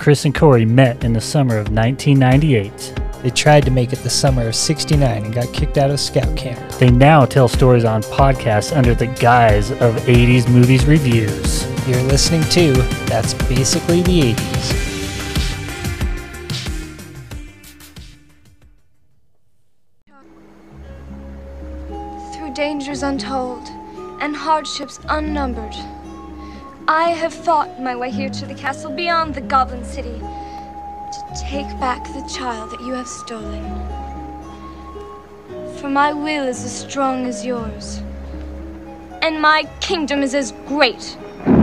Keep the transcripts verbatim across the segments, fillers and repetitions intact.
Chris and Corey met in the summer of nineteen ninety-eight. They tried to make it the summer of sixty-nine and got kicked out of scout camp. They now tell stories on podcasts under the guise of eighties movies reviews. You're listening to That's Basically the eighties. Through dangers untold and hardships unnumbered, I have fought my way here to the castle beyond the Goblin City to take back the child that you have stolen. For my will is as strong as yours, and my kingdom is as great.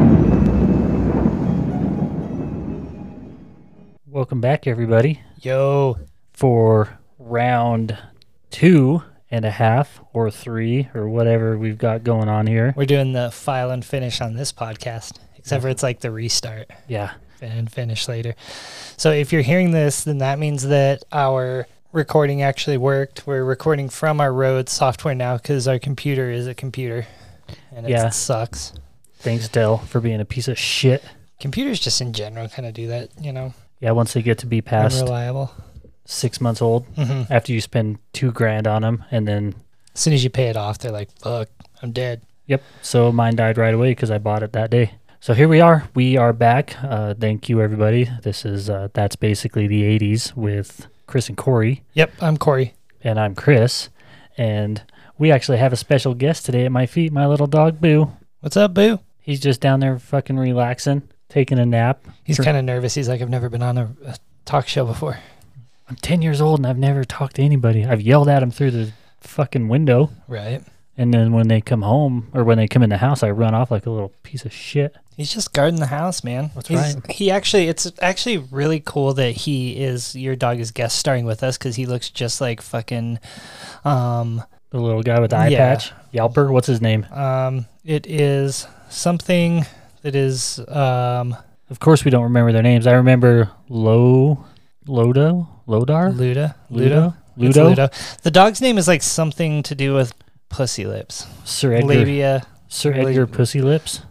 Welcome back, everybody, Yo. for round two and a half or three or whatever we've got going on here. We're doing the file and finish on this podcast, except for it's like the restart Yeah. and finish later. So if you're hearing this, then that means that our recording actually worked. We're recording from our Rode software now because our computer is a computer, and it Yeah. sucks. Thanks, Dell, for being a piece of shit. Computers just in general kind of do that, you know, Yeah, once they get to be past unreliable. six months old, Mm-hmm. after you spend two grand on them, and then, As soon as you pay it off, they're like, fuck, I'm dead. yep, so mine died right away because I bought it that day. So here we are. We are back. Uh, thank you, everybody. This is, uh, That's Basically the eighties with Chris and Corey, Yep, I'm Corey. and I'm Chris, and we actually have a special guest today at my feet, my little dog, Boo. What's up, Boo? He's just down there fucking relaxing, taking a nap. He's Sure. kind of nervous. He's like, I've never been on a, a talk show before. I'm ten years old and I've never talked to anybody. I've yelled at him through the fucking window. Right. And then when they come home or when they come in the house, I run off like a little piece of shit. He's just guarding the house, man. That's He's- right. He actually, it's actually really cool that he is, your dog is guest starring with us because he looks just like fucking, um, The little guy with the eye Yeah. patch. Yelper, what's his name? um, it is something that is, um, Of course we don't remember their names. I remember Lo, Lodo, Lodar, Luda. Ludo, It's Ludo, Ludo. The dog's name is like something to do with pussy lips. Sir Edgar, Labia. Sir Edgar Lab- Pussy Lips.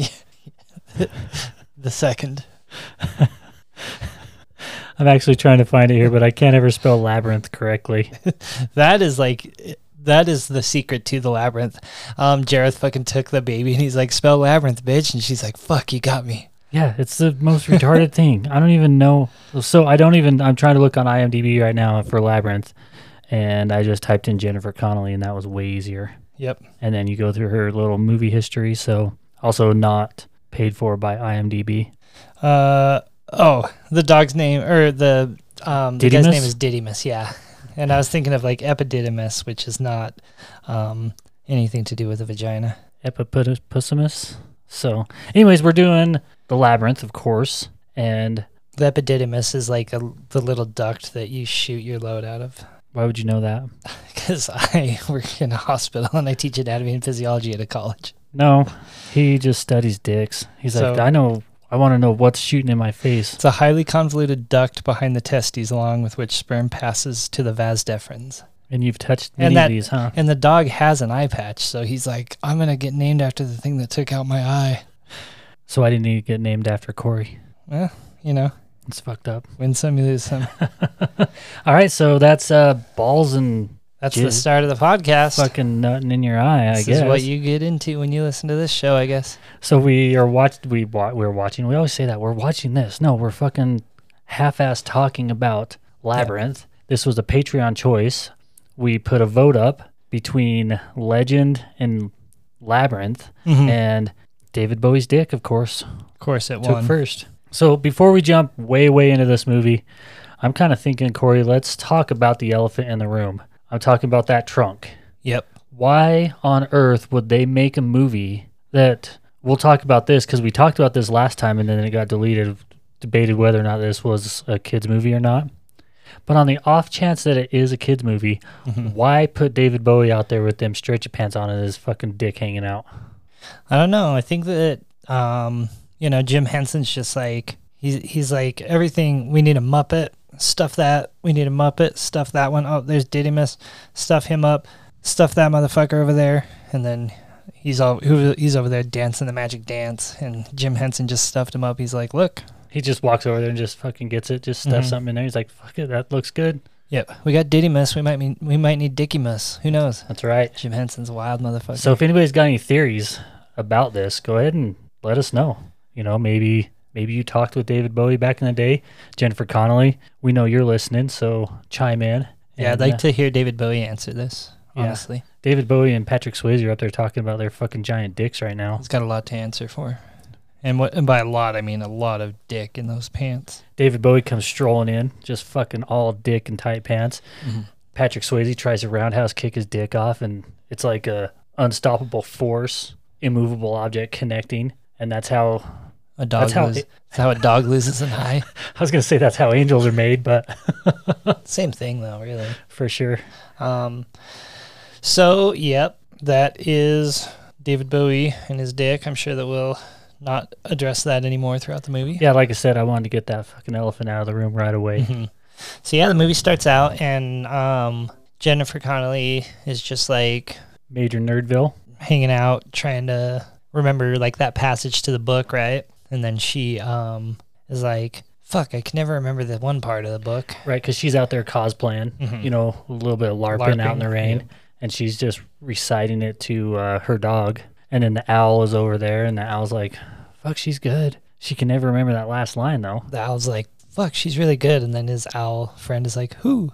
The second. I'm actually trying to find it here, but I can't ever spell labyrinth correctly. That is like, that is the secret to the labyrinth. Um, Jareth fucking took the baby and he's like, spell labyrinth, bitch. And she's like, fuck, you got me. Yeah, it's the most retarded thing. I don't even know. So I don't even, I'm trying to look on IMDb right now for Labyrinth, and I just typed in Jennifer Connelly, and that was way easier. Yep. And then you go through her little movie history, so also not paid for by IMDb. Uh, oh, the dog's name, or the, um, the guy's Didymus? name is Didymus, yeah. And I was thinking of like epididymis, which is not, um, anything to do with a vagina. Epipussamus. So anyways, we're doing The Labyrinth, of course, and The epididymis is like a, the little duct that you shoot your load out of. why would you know that? Because I work in a hospital and I teach anatomy and physiology at a college. No, he just studies dicks. He's like, So- I know, I want to know what's shooting in my face. It's a highly convoluted duct behind the testes along with which sperm passes to the vas deferens. And you've touched And many that- of these, huh? And the dog has an eye patch, so he's like, I'm going to get named after the thing that took out my eye. So I didn't need to get named after Corey. Well, you know, It's fucked up. win some, you lose some. All right, so that's uh, balls and That's Jizz. the start of the podcast. fucking nutting in your eye, I this guess. is what you get into when you listen to this show, I guess. So we are watched. We wa- we're watching. We always say that we're watching this. No, we're fucking half-ass talking about Labyrinth. This was a Patreon choice. We put a vote up between Legend and Labyrinth, Mhm. and David Bowie's dick, of course, Of course, it took won. first. So before we jump way, way into this movie, I'm kind of thinking, Corey, let's talk about the elephant in the room. I'm talking about that trunk. Yep. Why on earth would they make a movie that, we'll talk about this because we talked about this last time and then it got deleted, debated whether or not this was a kid's movie or not. But on the off chance that it is a kid's movie, Mhm. why put David Bowie out there with them stretchy pants on and his fucking dick hanging out? I don't know. I think that, um, you know, Jim Henson's just like, he's, he's like, everything, we need a Muppet, stuff that, we need a Muppet, stuff that one. Oh, there's Didymus, stuff him up, stuff that motherfucker over there. And then he's all, who- he's over there dancing the magic dance. And Jim Henson just stuffed him up. He's like, look, He just walks over there and just fucking gets it, just stuffs Mhm. something in there. He's like, fuck it, that looks good. Yep. We got Didymus. We might mean we might need Dickymus. Who knows? That's right. Jim Henson's a wild motherfucker. So if anybody's got any theories about this, go ahead and let us know. You know, maybe maybe you talked with David Bowie back in the day, Jennifer Connelly. We know you're listening, so chime in. yeah, I'd And, like uh, to hear David Bowie answer this. Yeah. Honestly, David Bowie and Patrick Swayze are up there talking about their fucking giant dicks right now. he's got a lot to answer for. And what? And by a lot, I mean a lot of dick in those pants. David Bowie comes strolling in, just fucking all dick and tight pants. Mm-hmm. Patrick Swayze tries to roundhouse kick his dick off, and it's like a unstoppable force, immovable object connecting, and that's how. A dog That's how loses. it- That's how a dog loses an eye. I was gonna say that's how angels are made, but Same thing though, really. for sure. Um, so, yep, that is David Bowie and his dick. I'm sure that we'll not address that anymore throughout the movie. Yeah, like I said, I wanted to get that fucking elephant out of the room right away. Mhm. So, yeah, the movie starts out, and um, Jennifer Connelly is just like Major Nerdville. hanging out, trying to remember like that passage to the book, right? And then she um, is like, fuck, I can never remember the one part of the book. Right, because she's out there cosplaying, Mhm. you know, a little bit of LARPing, out in the LARPing, rain, yeah. and she's just reciting it to uh, her dog. And then the owl is over there, and the owl's like, fuck, she's good. She can never remember that last line, though. The owl's like, fuck, she's really good. And then his owl friend is like, who?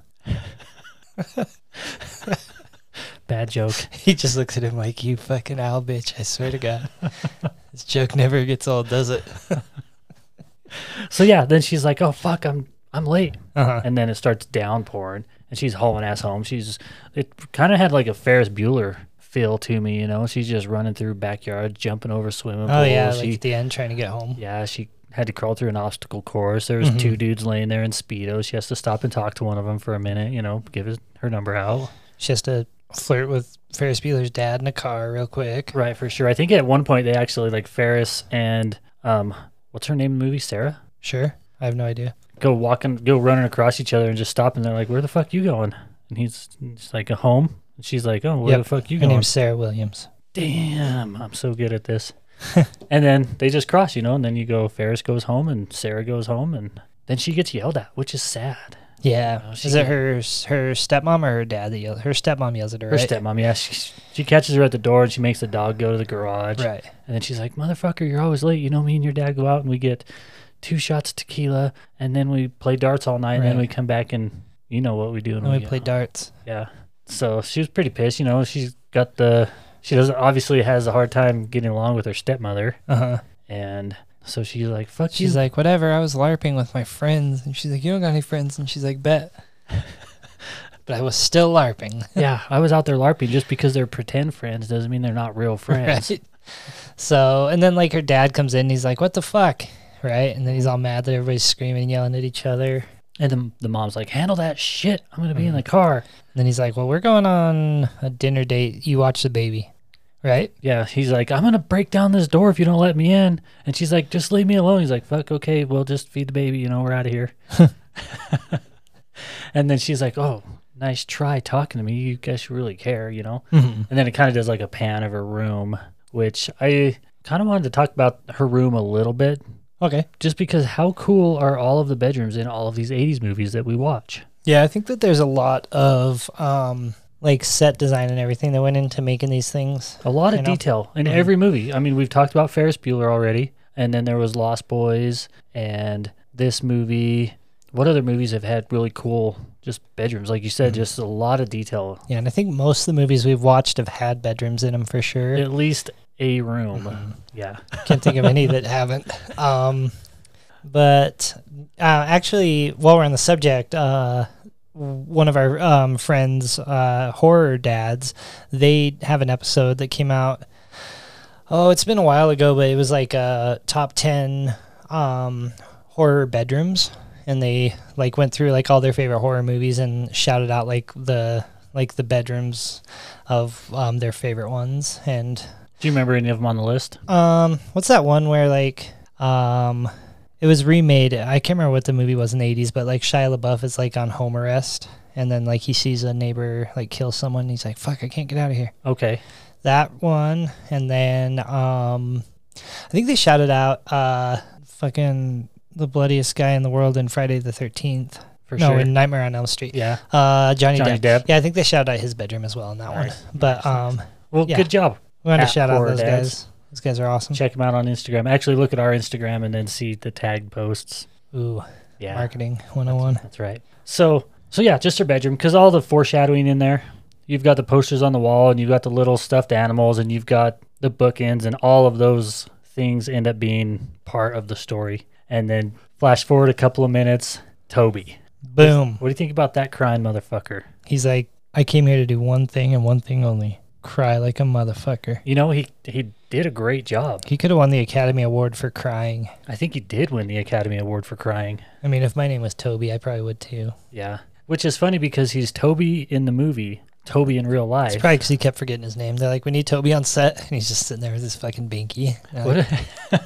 Bad joke. He just looks at him like, you fucking owl bitch, I swear to God. This joke never gets old, does it? So, yeah, then she's like, oh, fuck, I'm I'm late. Uh-huh. And then it starts downpouring, and she's hauling ass home. She's, it kind of had like a Ferris Bueller feel to me, you know? She's just running through backyards, jumping over swimming pools. Oh, yeah, like She, at the end trying to get home. yeah, she had to crawl through an obstacle course. There was Mhm. two dudes laying there in Speedos. She has to stop and talk to one of them for a minute, you know, give his, her number out. She has to flirt with Ferris Bueller's dad in a car real quick. Right, for sure. I think at one point they actually, like, Ferris and, um, what's her name in the movie? Sarah? Sure. I have no idea. Go walking, go running across each other and just stop, and they're like, where the fuck you going? And he's, he's like, a home? And she's like, oh, where Yep. the fuck you Her going? name's Sarah Williams. Damn, I'm so good at this. And then they just cross, you know, and then you go, Ferris goes home and Sarah goes home, and then she gets yelled at, which is sad. Yeah. Oh, she Is it get- her her stepmom or her dad that yells? Her stepmom yells at her, Her right? stepmom, yeah, she, she catches her at the door and she makes the dog go to the garage. Right. And then she's like, motherfucker, you're always late. You know, me and your dad go out and we get two shots of tequila, and then we play darts all night, and then Right. we come back and you know what we do. And we get play home. darts. Yeah. So she was pretty pissed, you know. She's got the, she doesn't, obviously has a hard time getting along with her stepmother. Uh-huh. And so she's like, fuck She's you. like, whatever, I was LARPing with my friends. And she's like, you don't got any friends? And she's like, bet. But I was still LARPing. Yeah, I was out there LARPing. Just because they're pretend friends doesn't mean they're not real friends. Right. So, and then like her dad comes in and he's like, what the fuck? Right. And then he's all mad that everybody's screaming and yelling at each other. And the, the mom's like, handle that shit. I'm going to be in Mhm. the car. And then he's like, well, we're going on a dinner date. You watch the baby. Right. Yeah, he's like, I'm going to break down this door if you don't let me in. And she's like, just leave me alone. He's like, fuck, okay, well, just feed the baby. You know, we're out of here. And then she's like, oh, nice try talking to me. You guys really care, you know? Mm-hmm. And then it kind of does like a pan of her room, which I kind of wanted to talk about her room a little bit, Okay. just because how cool are all of the bedrooms in all of these eighties movies that we watch? Yeah, I think that there's a lot of um, like set design and everything that went into making these things. A lot of You know? detail in Mhm. every movie. I mean, we've talked about Ferris Bueller already, and then there was Lost Boys, and this movie. What other movies have had really cool just bedrooms? Like you said, Mhm. just a lot of detail. Yeah, and I think most of the movies we've watched have had bedrooms in them for sure. At least a room. Mhm. Yeah. Can't think of any that haven't. Um, but uh, actually, while we're on the subject, uh, one of our um, friends, uh, horror dads, they have an episode that came out. Oh, it's been a while ago, but it was like a top ten um, horror bedrooms, and they like went through like all their favorite horror movies and shouted out like the like the bedrooms of um, their favorite ones. And Do you remember any of them on the list? um, what's that one where like um, it was remade? I can't remember what the movie was in the eighties, but like Shia LaBeouf is like on home arrest, and then like he sees a neighbor like kill someone. And he's like, "Fuck, I can't get out of here." Okay. That one, and then um, I think they shouted out uh, fucking the bloodiest guy in the world in Friday the thirteenth. For no, sure. in Nightmare on Elm Street. Yeah. Uh, Johnny, Johnny Depp. Depp. Yeah, I think they shouted out his bedroom as well in that Nice. one. But um, Well, yeah. good job. we want to At shout out Horror those Dads. guys. Those guys are awesome. Check them out on Instagram. Actually, look at our Instagram and then see the tag posts. Ooh, Yeah. marketing one oh one. That's right. So, so yeah, just her bedroom, because all the foreshadowing in there. You've got the posters on the wall, and you've got the little stuffed animals, and you've got the bookends, and all of those things end up being part of the story. And then flash forward a couple of minutes, Toby. Boom. What do you think about that crying motherfucker? He's like, I came here to do one thing and one thing only. Cry like a motherfucker. You know, he he did a great job. He could have won the Academy Award for crying. I think he did win the Academy Award for crying. I mean, if my name was Toby, I probably would too. Yeah. Which is funny because he's Toby in the movie, Toby in real life. It's probably because he kept forgetting his name. They're like, we need Toby on set. And he's just sitting there with his fucking binky. And I'm What like,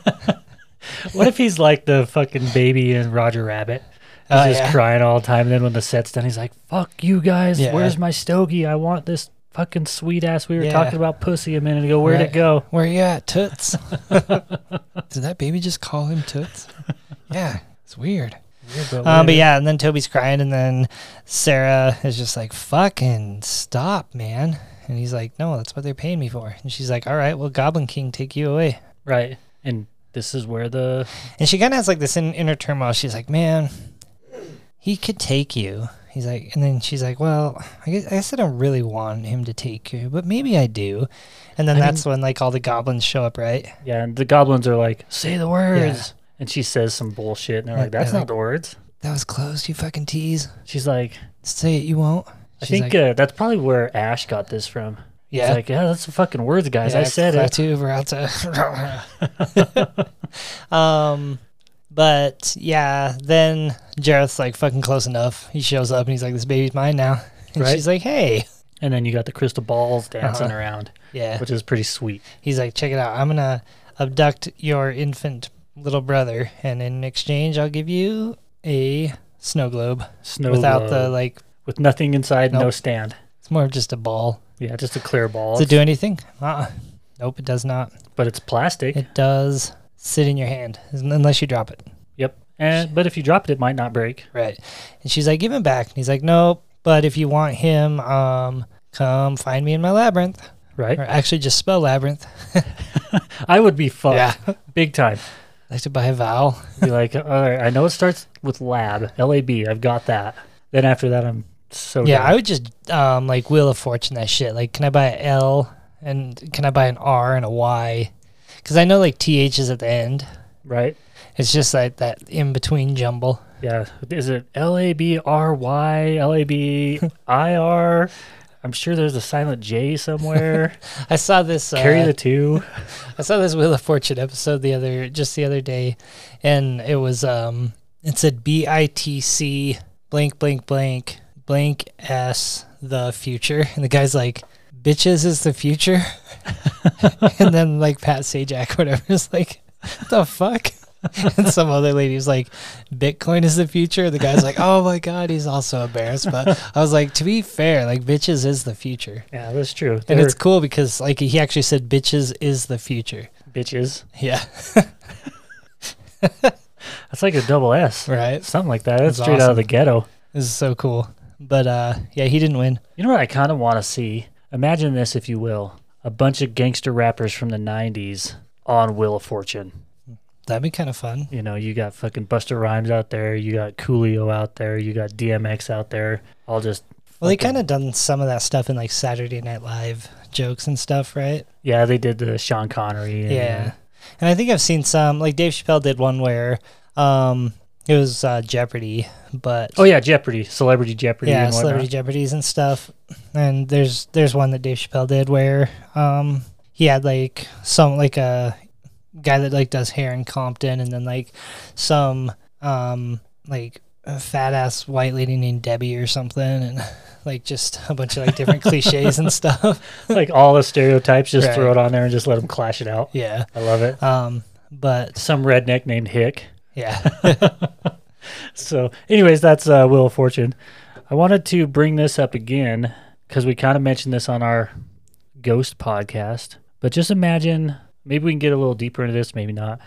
if, what if he's like the fucking baby in Roger Rabbit? He's Oh, just yeah. crying all the time. And then when the set's done, he's like, fuck you guys. Yeah. Where's my stogie? I want this fucking sweet ass. We were Yeah. talking about pussy a minute ago. Where'd Right. it go? Where you at, Toots? Did that baby just call him Toots? Yeah, it's weird. Um, but yeah, and then Toby's crying, and then Sarah is just like, fucking stop, man. And he's like, no, that's what they're paying me for. And she's like, all right, well, Goblin King, take you away. Right. And this is where the... And she kind of has like this in, inner turmoil. She's like, man, he could take you. He's like, and then she's like, well, I guess, I guess I don't really want him to take you, but maybe I do. And then I that's when like all the goblins show up, right? Yeah, and the goblins are like, say the words. Yeah. And she says some bullshit. And they're Like, like, that's they're not the words. That was closed, you fucking tease. She's like, Say it, you won't. I She's think like, uh, that's probably where Ash got this from. yeah. He's like, yeah, that's the fucking words, guys. Yeah, I said it. Too, we're out to. um, but yeah, then Jareth's like fucking close enough. He shows up and he's like, "This baby's mine now." And Right. she's like, "Hey." And then you got the crystal balls dancing Uh-huh. around, Yeah. which is pretty sweet. He's like, "Check it out. I'm gonna abduct your infant little brother, and in exchange, I'll give you a snow globe Snow without globe the like. with nothing inside, no Nope. stand. It's more of just a ball. Yeah, just a clear ball. Does it do anything? Uh-uh. Nope, it does not. But it's plastic. It does sit in your hand unless you drop it. Yep. And but if you drop it, it might not break. Right. And she's like, give him back. And he's like, nope. But if you want him, um, come find me in my labyrinth. Right. Or actually just spell labyrinth. I would be fucked. Yeah. Big time. I'd like to buy a vowel. Be like, all right, I know it starts with lab, L A B. I've got that. Then after that, I'm so Yeah, done. I would just um like Wheel of Fortune that shit. Like, can I buy an L and can I buy an R and a Y? Because I know like T H is at the end. Right. It's just like that in between jumble. Yeah. Is it L A B R Y, L A B I R? I'm sure there's a silent J somewhere. I saw this. Uh, Carry the two. I saw this Wheel of Fortune episode the other just the other day, and it was um it said B I T C blank blank blank blank S the future, and the guy's like, bitches is the future. And then like Pat Sajak whatever is like, what the fuck. And some other lady was like, Bitcoin is the future. The guy's like, oh my god, he's also embarrassed. But I was like, to be fair, like bitches is the future. Yeah, that's true. And They're it's cool because like he actually said bitches is the future. bitches. Yeah. That's like a double S. Right. Something like that. That's That's straight out of awesome. the ghetto. This is so cool. But uh yeah, he didn't win. You know what I kind of want to see? Imagine this, if you will. A bunch of gangster rappers from the nineties on Wheel of Fortune. That'd be kind of fun. You know, you got fucking Busta Rhymes out there. You got Coolio out there. You got D M X out there. All just... Well, they fucking- kind of done some of that stuff in like Saturday Night Live jokes and stuff, right? Yeah, they did the Sean Connery. And, Yeah. And I think I've seen some, like Dave Chappelle did one where um it was uh, Jeopardy, but Oh, yeah, Jeopardy. Celebrity Jeopardy yeah, and whatnot. Celebrity Jeopardies and stuff. And there's there's one that Dave Chappelle did where um he had like some like a guy that like does hair in Compton, and then like some um like a fat ass white lady named Debbie or something, and like just a bunch of like different cliches and stuff. Like all the stereotypes, just Right. throw it on there and just let them clash it out. Yeah. I love it. Um but Some redneck named Hick. yeah. So, anyways, that's uh, Wheel of Fortune. I wanted to bring this up again because we kind of mentioned this on our Ghost podcast. But just imagine, maybe we can get a little deeper into this, maybe not.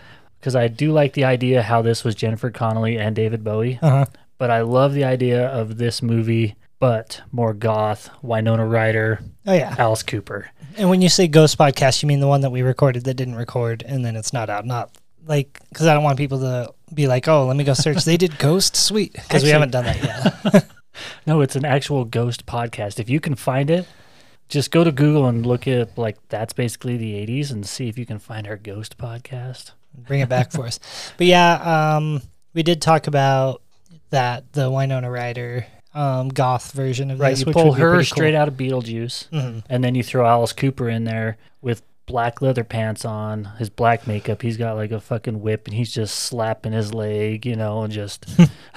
because I do like the idea how this was Jennifer Connelly and David Bowie. Uh-huh. But I love the idea of this movie, but more goth, Winona Ryder, Oh, yeah. Alice Cooper. And when you say Ghost Podcast, you mean the one that we recorded that didn't record and then it's not out? Not like, because I don't want people to be like, oh, let me go search. They did Ghost? Sweet. Because we haven't done that yet. No, it's an actual ghost podcast. If you can find it, just go to Google and look at, like, that's basically the eighties and see if you can find our ghost podcast. Bring it back for us. But yeah, um, we did talk about that, the Winona Ryder um, goth version of Right, this. you which pull would be her pretty straight cool. out of Beetlejuice, Mhm. and then you throw Alice Cooper in there with black leather pants on, his black makeup. He's got like a fucking whip, and he's just slapping his leg, you know, and just.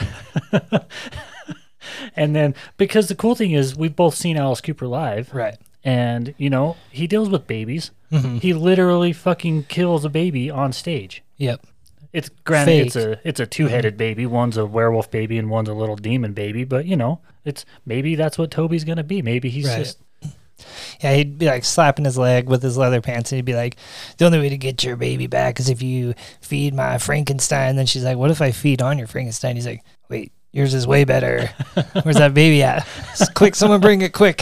And then, because the cool thing is, we've both seen Alice Cooper live, Right. and you know he deals with babies. Mhm. He literally fucking kills a baby on stage. Yep. It's granted, Fake. it's a it's a two headed baby. One's a werewolf baby, and one's a little demon baby. But you know, it's maybe that's what Toby's gonna be. Maybe he's Right. just. Yeah, he'd be like slapping his leg with his leather pants, and he'd be like, the only way to get your baby back is if you feed my Frankenstein. And then she's like, what if I feed on your Frankenstein? He's like, wait, yours is way better. Where's that baby at? S- quick, someone bring it quick.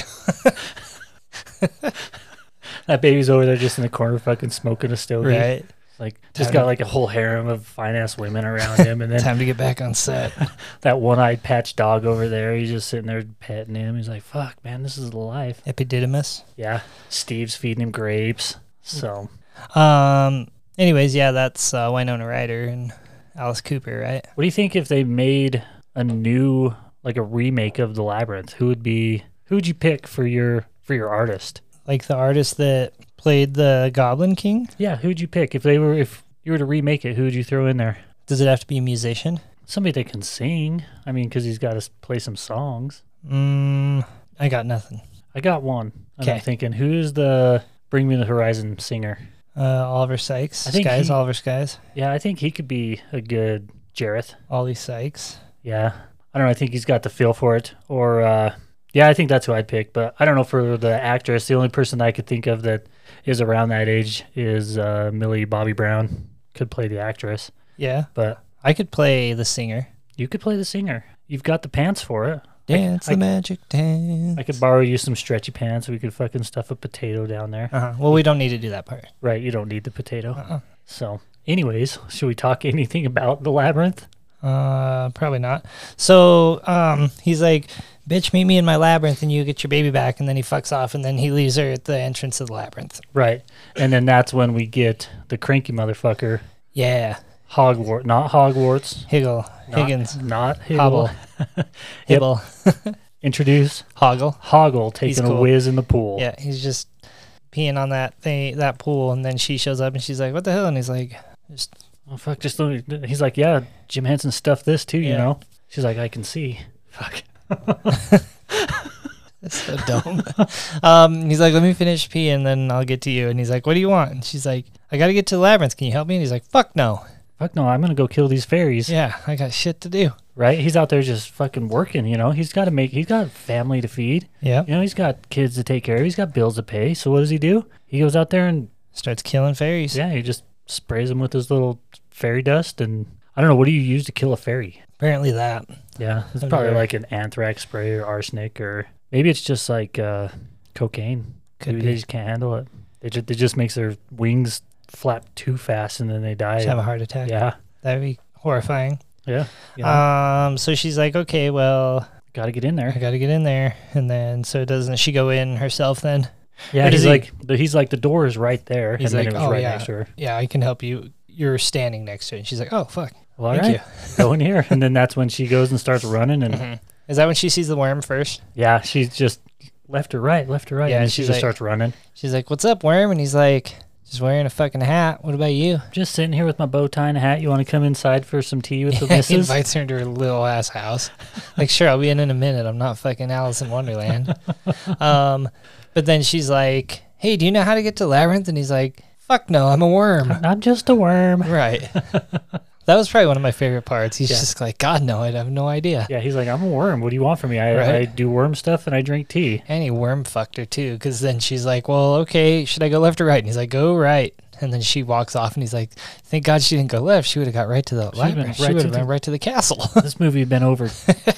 That baby's over there just in the corner, fucking smoking a stogie. Right. Like, just Time got to- like a whole harem of fine ass women around him, and then Time to get back on set. that one eyed patch dog over there. He's just sitting there petting him. He's like, "Fuck, man, this is the life." Epididymis. Yeah, Steve's feeding him grapes. So Um. Anyways, yeah, that's uh, Winona Ryder and Alice Cooper, right? what do you think if they made a new, like a remake of The Labyrinth? Who would be? Who would you pick for your for your artist? Like the artist that played the Goblin King. Yeah, who would you pick if they were if you were to remake it? Who would you throw in there? Does it have to be a musician? Somebody that can sing. I mean, because he's got to play some songs. Mm, I got nothing. I got one. And I'm Okay. thinking, who's the Bring Me the Horizon singer? Uh, Oliver Sykes. I think Skies, he- Oliver Skies. Yeah, I think he could be a good Jareth. Ollie Sykes. Yeah. I don't know. I think he's got the feel for it. Or, uh, yeah, I think that's who I'd pick. But I don't know for the actress. The only person I could think of that is around that age is uh, Millie Bobby Brown. Could play the actress. Yeah. But I could play the singer. you could play the singer. You've got the pants for it. Dance I, the magic dance. I could borrow you some stretchy pants. We could fucking stuff a potato down there. Uh-huh. Well, we don't need to do that part. Right. You don't need the potato. Uh-uh. So, anyways, should we talk anything about the labyrinth? Uh, probably not. So, um, he's like, bitch, meet me in my labyrinth and you get your baby back. And then he fucks off and then he leaves her at the entrance of the labyrinth. Right. And then that's when we get the cranky motherfucker, Yeah. Hogwarts, not Hogwarts. Higgle. Not, Higgins. Not Hobble. Higgle. Yep. Hibble. Introduce Hoggle. Hoggle taking cool. a whiz in the pool. Yeah, he's just peeing on that thing, that pool, and then she shows up and she's like, "What the hell?" And he's like, "Just Oh, fuck. Just let me, he's like, yeah, Jim Henson stuffed this too, you Yeah. know? She's like, I can see. Fuck. that's so dumb." um, he's like, "Let me finish peeing, then I'll get to you." And he's like, "What do you want?" And she's like, "I got to get to the labyrinth. Can you help me?" And he's like, "Fuck no." Fuck no, I'm going to go kill these fairies. Yeah, I got shit to do. Right? He's out there just fucking working, you know? He's got to make, he's got family to feed. Yeah. You know, he's got kids to take care of. He's got bills to pay. So what does he do? He goes out there and, Starts killing fairies. yeah, he just sprays them with his little fairy dust. And I don't know, what do you use to kill a fairy? Apparently that. Yeah, it's I've probably never- like an anthrax spray or arsenic, or maybe it's just like uh, cocaine. Could maybe be. they just can't handle it. They just, it just makes their wings flap too fast and then they die. Just have a heart attack. Yeah, That'd be horrifying. yeah. You know, Um, so she's like, "Okay, well, got to get in I there. got to get in there." And then, so doesn't she go in herself then? Yeah, or does he's he- like, the, he's like, the door is right there. He's and like, then it was "Oh, right yeah. next to her. Yeah, I can help you. You're standing next to it." And she's like, "Oh, fuck. Well, all Thank right, go in here. And then that's when she goes and starts running. And Mhm. Is that when she sees the worm first? yeah, she's just left or right, left or right. Yeah, and and she she's just like- starts running. She's like, "What's up, worm?" And he's like, "Just wearing a fucking hat. What about you?" Just sitting here with my bow tie and a hat. You want to come inside for some tea with the he missus? invites her into her little ass house. Like, sure, I'll be in in a minute. I'm not fucking Alice in Wonderland. um, but then she's like, "Hey, do you know how to get to Labyrinth?" And he's like, "Fuck no, I'm a worm." I'm just a worm. Right. That was probably one of my favorite parts. He's Yeah. just like, "God, no, I have no idea." Yeah, he's like, I'm a worm. What do you want from me? I, Right. I do worm stuff and I drink tea. And he worm fucked her too, because then she's like, "Well, okay, should I go left or right?" And he's like, "Go right." And then she walks off, and he's like, thank God she didn't go left. She would have got right to the She'd been library. She right would to have been the- right to the castle. This movie had been over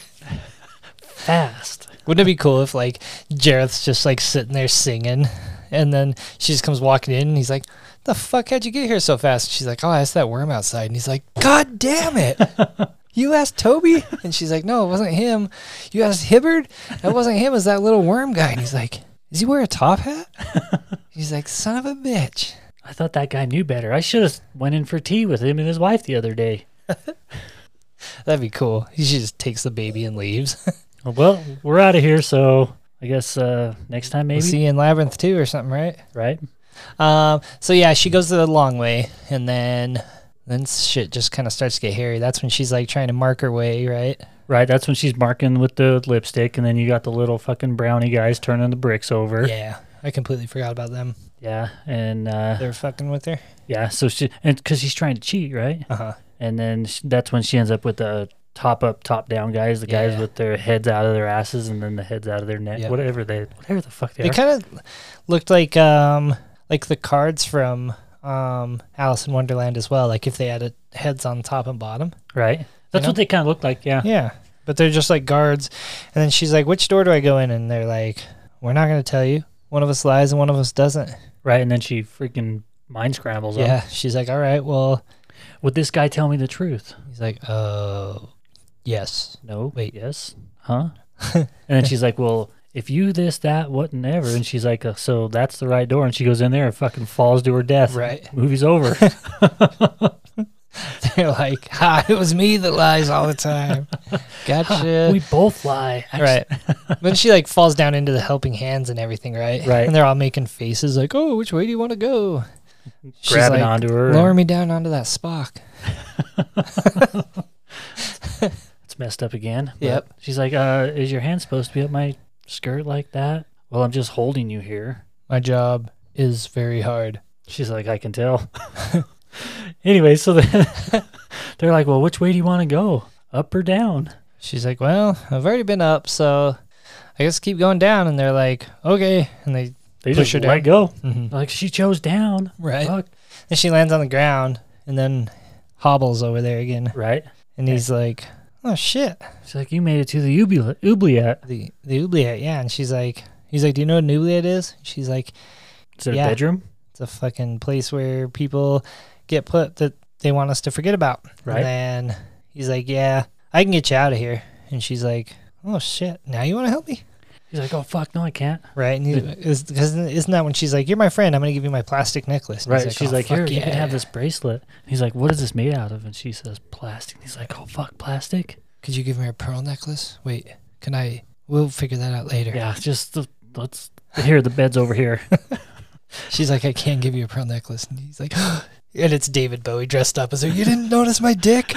fast. Wouldn't it be cool if, like, Jareth's just, like, sitting there singing, and then she just comes walking in, and he's like, the fuck, how'd you get here so fast? And she's like, oh, I asked that worm outside. And he's like, God damn it. You asked Toby? And she's like, no, it wasn't him. You asked Hibbard? That wasn't him. It was that little worm guy. And he's like, does he wear a top hat? He's like, son of a bitch. I thought that guy knew better. I should have went in for tea with him and his wife the other day. That'd be cool. He just takes the baby and leaves. Well, we're out of here, so I guess uh, next time maybe, We'll see you in Labyrinth two or something, right? right? Um, so yeah, she goes the long way, and then then shit just kind of starts to get hairy. That's when she's like trying to mark her way, right? Right, that's when she's marking with the lipstick, and then you got the little fucking brownie guys turning the bricks over. Yeah, I completely forgot about them. Yeah, and uh, They're fucking with her. yeah, so she and because she's trying to cheat, right? Uh huh. And then sh that's when she ends up with the top up, top down guys, the guys Yeah. with their heads out of their asses and then the heads out of their neck, Yep. whatever they, whatever the fuck they, They are. kind of looked like um like the cards from um Alice in Wonderland as well. Like if they had a, heads on top and bottom. Right, that's know? what they kind of look like. Yeah. Yeah, but they're just like guards. And then she's like, "Which door do I go in?" And they're like, "We're not going to tell you. One of us lies and one of us doesn't." Right, and then she freaking mind scrambles them. Yeah, she's like, "All right, well." Would this guy tell me the truth? He's like, "Oh, yes." No. Wait. Yes. Huh? And then she's like, well, if you this, that, what, and ever. And she's like, uh, so that's the right door. And she goes in there and fucking falls to her death. Right. Movie's over. They're like, "Ha, it was me that lies all the time." Gotcha. We both lie. Right. Then she like falls down into the helping hands and everything, right? Right. And they're all making faces like, "Oh, which way do you want to go?" She's Grabbing like, onto her. "Lower me down onto that Spock." It's messed up again. But Yep. She's like, uh, is your hand supposed to be up my skirt like that? Well, I'm just holding you here. My job is very hard. She's like, I can tell. Anyway, so then they're like, well, which way do you want to go? Up or down? She's like, "Well, I've already been up, so I guess keep going down." And they're like, "Okay." And they They Push just her let down. go. mhm. Like, she chose down. Right. Fuck. And she lands on the ground and then hobbles over there again. Right? And he's like, "Oh shit." She's like, you made it to the oubli- oubliette. The the oubliette, yeah. And she's like, he's like, "Do you know what an oubliette is?" She's like, Is it Yeah. a bedroom? "It's a fucking place where people get put that they want us to forget about." Right. And then he's like, "Yeah, I can get you out of here." And she's like, "Oh shit, now you want to help me?" He's like, oh, fuck, no, I can't. Right. And he, is, cause isn't that when she's like, "You're my friend, I'm going to give you my plastic necklace." And Right. he's She's "Oh, like, fuck here, you can have yeah. this bracelet. He's like, what is this made out of? And she says, plastic. He's like, oh, fuck, plastic? "Could you give me a pearl necklace?" "Wait, can I? We'll figure that out later." Yeah, just uh, let's, here, the bed's over here. She's like, "I can't give you a pearl necklace." And he's like, and it's David Bowie dressed up as her. "You didn't notice my dick?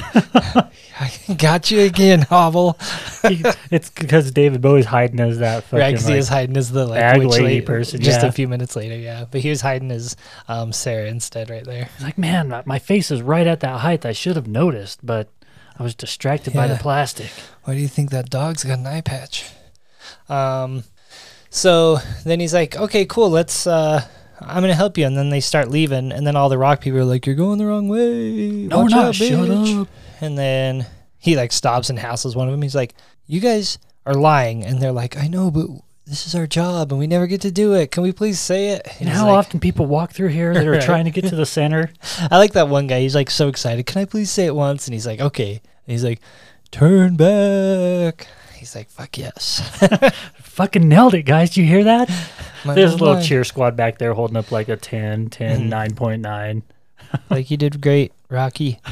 I got you again, Hobble." He- it's because David Bowie's hiding as that fucking, Right, because he like, was hiding as the like bag witch lady lady person, just yeah. a few minutes later, yeah. But he was hiding as um, Sarah instead, right there. he's like, man, my, my face is right at that height. I should have noticed, but I was distracted by the Yeah. plastic. Why do you think that dog's got an eye patch? Um, so then he's like, "Okay, cool. Let's. Uh, I'm gonna help you." And then they start leaving, and then all the rock people are like, "You're going the wrong way. No, we're Watch not. out, Shut bitch." up. And then he like stops and hassles one of them. He's like, "You guys are lying," and they're like, "I know, but this is our job, and we never get to do it. Can we please say it?" And he's how like- often people walk through here that are Right. trying to get to the center? I like that one guy. He's like so excited. "Can I please say it once?" And he's like, "Okay." And he's like, "Turn back." He's like, "Fuck yes." Fucking nailed it, guys. Do you hear that? My There's a own little line. cheer squad back there holding up like a ten, ten, Mhm. nine point nine. Like, "You did great, Rocky."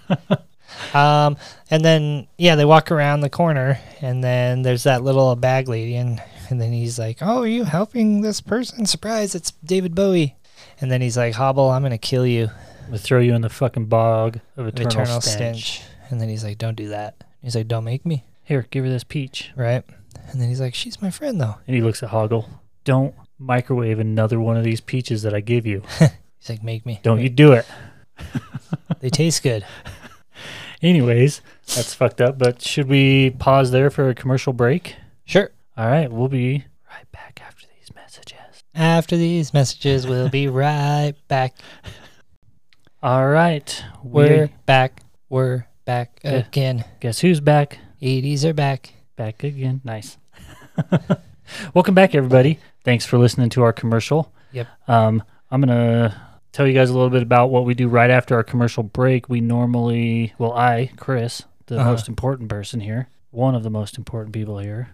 um, and then yeah, they walk around the corner, and then there's that little bag lady, and and then he's like, "Oh, are you helping this person? Surprise! It's David Bowie." And then he's like, "Hobble, I'm gonna kill you, I'm gonna throw you in the fucking bog of eternal, eternal stench. stench." And then he's like, "Don't do that." He's like, "Don't make me." Here, give her this peach. Right. And then he's like, "She's my friend, though." And he looks at Hoggle. Don't microwave another one of these peaches that I give you. He's like, "Make me." Don't you do it. They taste good. Anyways, that's fucked up. But should we pause there for a commercial break? Sure. All right, we'll be right back after these messages. After these messages, we'll be right back. All right. We're back. We're back Yeah. again. Guess who's back? eighties are back. Back again. Nice. Welcome back, everybody. Thanks for listening to our commercial. Yep. Um, I'm going to tell you guys a little bit about what we do right after our commercial break. We normally, well, I, Chris, the Uh-huh. most important person here, one of the most important people here,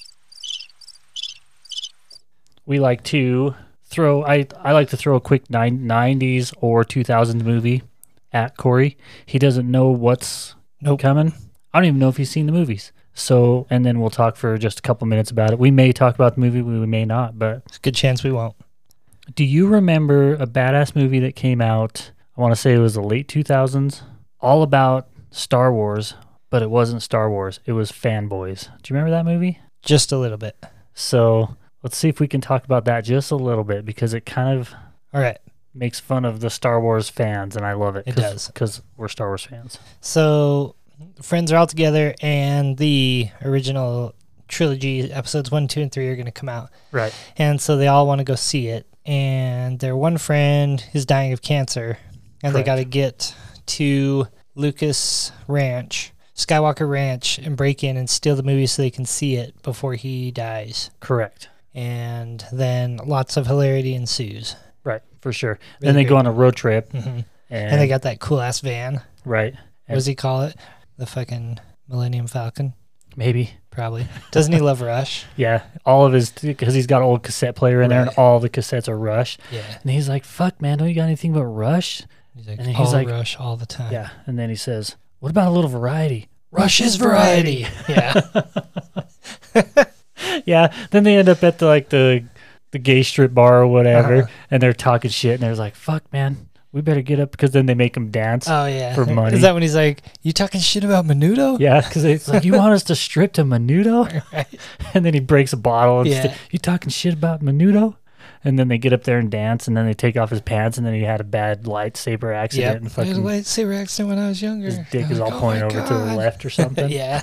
we like to throw, I, I like to throw a quick nine, nineties or two thousands movie at Corey. He doesn't know what's Nope. coming. I don't even know if he's seen the movies. So, and then we'll talk for just a couple minutes about it. We may talk about the movie, we may not, but It's a good chance we won't. do you remember a badass movie that came out, I want to say it was the late two thousands, all about Star Wars, but it wasn't Star Wars. It was Fanboys. Do you remember that movie? Just a little bit. So let's see if we can talk about that just a little bit, because it kind of All right. makes fun of the Star Wars fans, and I love it. It cause, does. Because we're Star Wars fans. So, friends are all together, and the original trilogy, episodes one, two, and three, are going to come out. Right. And so they all want to go see it. And their one friend is dying of cancer, and they Correct. got to get to Lucas Ranch, Skywalker Ranch, and break in and steal the movie so they can see it before he dies. Correct. And then lots of hilarity ensues. Right, for sure. Really then they great. go on a road trip. hmm And, And they got that cool ass van. right. What does he call it? The fucking Millennium Falcon? Maybe. Probably. Doesn't he love Rush? Yeah, all of his, because he's got an old cassette player in there, and Right. all the cassettes are Rush. Yeah. And he's like, fuck, man, don't you got anything but Rush? He's like, And he's all like- Rush all the time. Yeah. And then he says, what about a little variety? Rush is variety. Yeah. Yeah. Then they end up at the, like, the the gay strip bar or whatever, Uh-huh. and they're talking shit, and they're like, fuck, man, we better get up, because then they make him dance. Oh, yeah. For money. Is that when he's like, you talking shit about Menudo? Yeah, because it's like, you want us to strip to Menudo? Right. And then he breaks a bottle and Yeah. st- you talking shit about Menudo? And then they get up there and dance, and then they take off his pants, and then he had a bad lightsaber accident, Yep. and I had a fucking lightsaber accident when I was younger. his dick is I'm all like, pointing oh over my to the God. left or something. Yeah.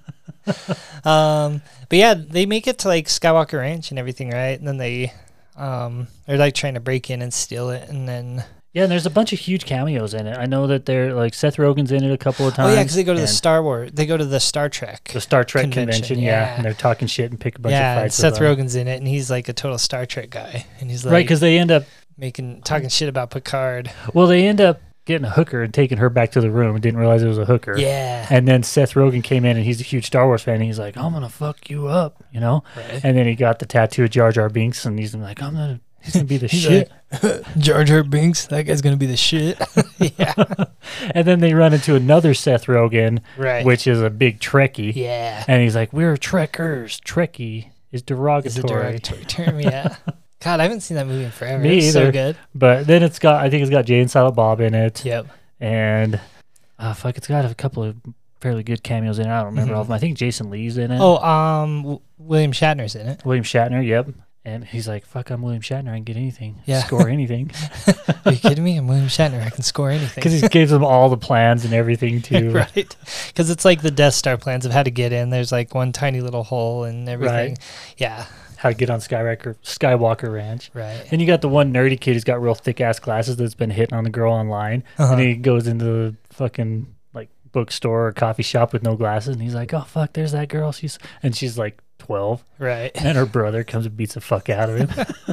um, but yeah, they make it to like Skywalker Ranch and everything, right? And then they, um, they're like trying to break in and steal it, and then Yeah, and there's a bunch of huge cameos in it. I know that they're like Seth Rogen's in it a couple of times. oh yeah, because they go to the and Star Wars, they go to the Star Trek. the Star Trek convention, convention, yeah. yeah. and they're talking shit and pick a bunch yeah, of and fights. Seth with them. Rogen's in it, and he's like a total Star Trek guy, and he's like Right, because they end up, making talking shit about Picard. well, they end up getting a hooker and taking her back to the room and didn't realize it was a hooker. Yeah, And then Seth Rogen came in, and he's a huge Star Wars fan, and he's like, I'm going to fuck you up, you know? right. And then he got the tattoo of Jar Jar Binks, and he's like, I'm going to, he's going to be the He's shit. like, Jar Jar Binks, that guy's gonna be the shit. Yeah, And then they run into another Seth Rogen, right. which is a big Trekkie. yeah, And he's like, we're Trekkers. Trekkie is is a derogatory. derogatory term. Yeah. God, I haven't seen that movie in forever. Me It's so either. good. But then it's got, I think it's got Jay and Silent Bob in it. Yep. And, uh, fuck, it's got a couple of fairly good cameos in it. I don't remember Mhm. all of them. I think Jason Lee's in it. Oh, um, w- William Shatner's in it. William Shatner, yep. And he's like, fuck, I'm William Shatner. I can get anything. Yeah. Score anything. Are you kidding me? I'm William Shatner. I can score anything. Because he gives them all the plans and everything, too. Right. Because it's like the Death Star plans of how to get in. There's like one tiny little hole and everything. Right. Yeah. How to get on Skywalker, Skywalker Ranch. Right. And you got the one nerdy kid who's got real thick ass glasses that's been hitting on the girl online. Uh-huh. And he goes into the fucking like bookstore or coffee shop with no glasses, and he's like, "Oh fuck, there's that girl." She's and she's like twelve, Right. and her brother comes and beats the fuck out of